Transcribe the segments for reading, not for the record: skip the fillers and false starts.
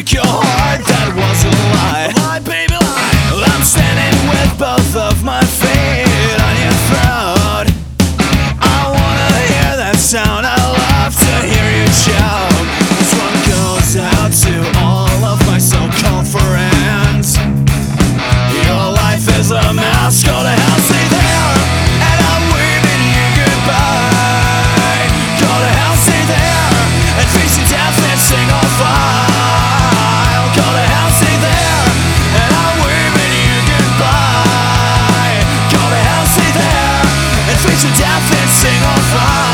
break your heart, that was a lie. Lie, baby, lie. I'm standing with both of my feet on your throat. I wanna hear that sound, I love to hear you shout. This one goes out to all of my so-called friends. Your life is a mess, go to hell, stay there. And I'm waving you goodbye. Go to hell, stay there, and face your death and sing or file. Go to hell, stay there, and I'm waving you goodbye. Go to hell, stay there, and face your death and sing or file.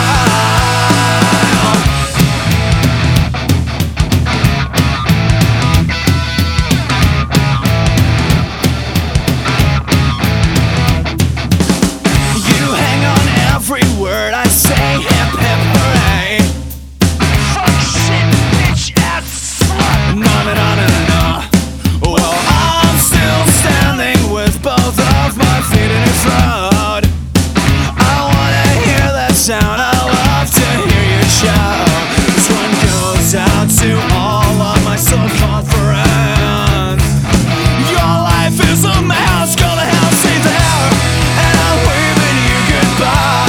Every word I say, hip hip hooray. Fuck shit, bitch ass slut. No, no, no, no, no. Well, I'm still standing with both of my feet in your throat. I wanna hear that sound, I love to hear you shout. This one goes out to all of my so-called friends. Your life is a mess, go to hell, stay there. And I'm waving you goodbye.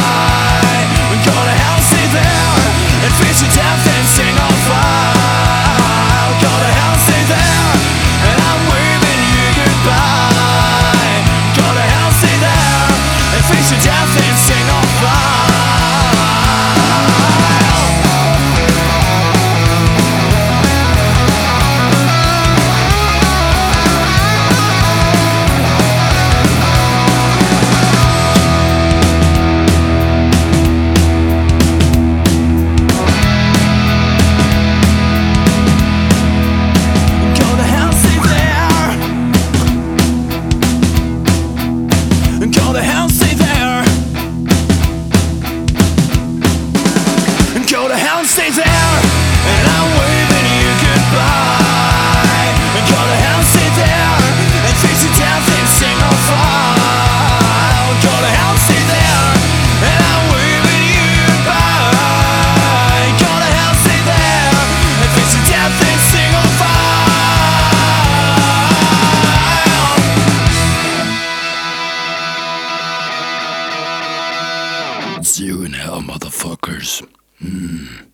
Face your death and sing on fire. Go to hell, stay there, and I'm waving you goodbye. Go to hell, stay there, and face your death and sing on fire. Go to hell, stay there. Go to hell, stay there, and I'm waving you goodbye. Go to hell, stay there, and face your death and sing on fire. Go to hell, stay there, and I'm waving you goodbye. Go to hell, stay there, and face your death and sing on fire. See you in hell, motherfuckers.